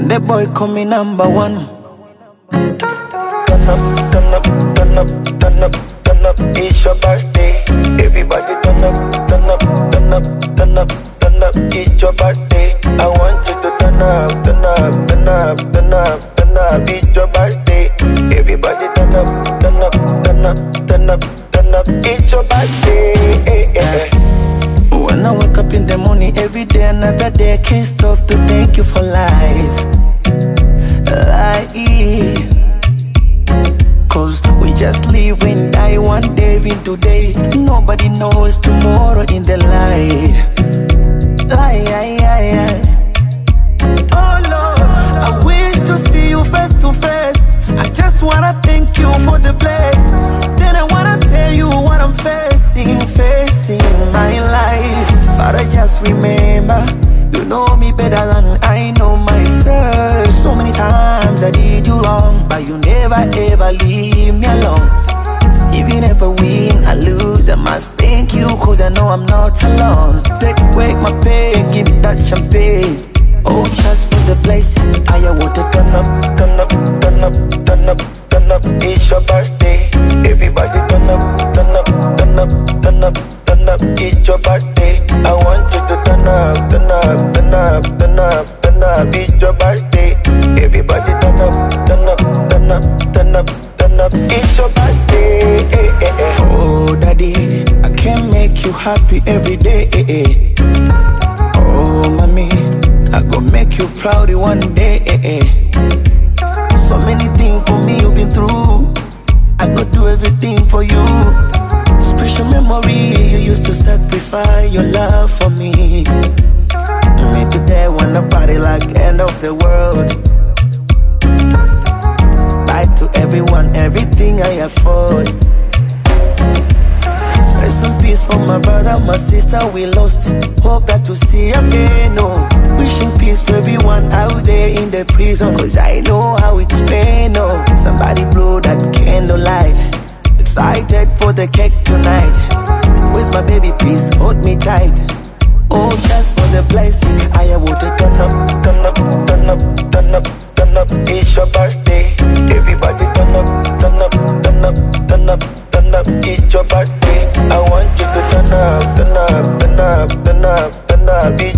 And the boy call me number one. Turn up, turn up, turn up, turn up, turn up, it's your birthday. Everybody turn up, turn up, turn up, turn up, turn up, it's your birthday. I want you to turn up, turn up, turn up, turn up, turn up, it's your birthday. Everybody turn up, turn up, turn up, turn up, turn up, it's your birthday. When I wake up in the morning, every day, another day, I can't stop to thank you for life. Cause we just live and die one day in today. Nobody knows tomorrow in the light. Oh Lord, I wish to see you face to face. I just wanna thank you for the bless. Then I wanna tell you what I'm facing my life. But I just remember, you know me better than I know myself. So many times I did you wrong, but you never ever leave me alone. Even if I win, I lose, I must thank you, cause I know I'm not alone. Take away my pain, give me that champagne. Oh, just for the blessing, I want to turn up, turn up, turn up, turn up, turn up, it's your birthday. Everybody turn up, turn up, turn up, turn up, turn up, it's your birthday. I want you to turn up, turn up, turn up, turn up, turn up, it's your birthday. Everybody turn up, turn up, turn up, turn up, turn up, it's your birthday. Oh, daddy, I can make you happy every day. Oh, mommy, I gon' make you proud one day. So many things for me you've been through. I go do everything for you. Special memory, you used to sacrifice your love for me. Me today wanna party like end of the world. Buy to everyone everything I afford. Rest in peace for my brother, my sister we lost. Hope that to see again, oh. Wishing peace for everyone out there in the prison, cause I know how it's been, oh. Somebody blow that candlelight. Excited for the cake tonight. Where's my baby, please hold me tight. Oh, just for the blessing, I want to turn up, turn up, turn up, turn up, turn up, it's your birthday. Everybody turn up, turn up, turn up, turn up, turn up, it's your birthday. I want you to turn up, turn up, turn up, turn up, turn up, it's